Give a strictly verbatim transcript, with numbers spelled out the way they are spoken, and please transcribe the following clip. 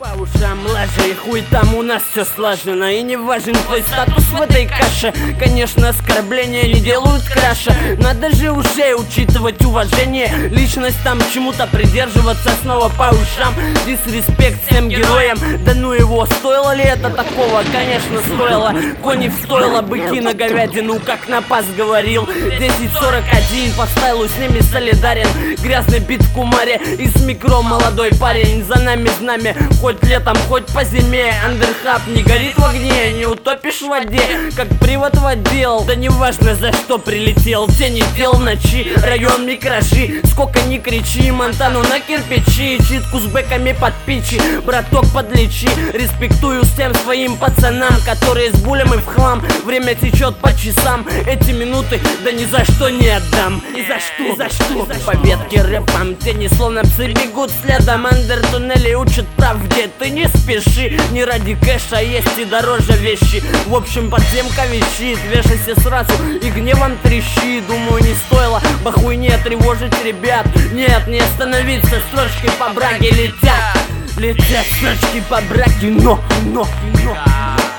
По ушам лажи, хуй там у нас все слажено. И не важен твой статус в этой каше. Конечно, оскорбления не делают краше. Надо же ушей учитывать уважение. Личность там чему-то придерживаться снова по ушам. Дисреспект всем героям. Да ну его, стоило ли это такого? Конечно стоило. Кони стоило быки на говядину, как Напас говорил. Десять сорок один, по стайлу с ними солидарен. Грязный бит в кумаре, из микро молодой парень. За нами знамя, хоть летом, хоть по зиме. Андерхаб не горит в огне, не утопишь в воде, как привод в отдел. Да неважно за что прилетел, тени тел в ночи, район микроши. Сколько ни кричи, Монтану на кирпичи, читку с бэками под пичи. Браток, подлечи, респектую всем своим пацанам, которые с булем и в хлам. Время течет по часам, эти минуты, да ни за что не отдам. Ни за что, ни за что. По ветке рэпом, тени словно псы бегут следом. Андер туннели учат правде, ты не спеши. Не ради кэша, есть и дороже вещи. В общем, подземка вещит, вешайся сразу и гневом трещи. Думаю, не стоило по хуйне тревожить ребят. Нет, не остановиться, строчки по браке летят. Летят строчки по браке, но, но, но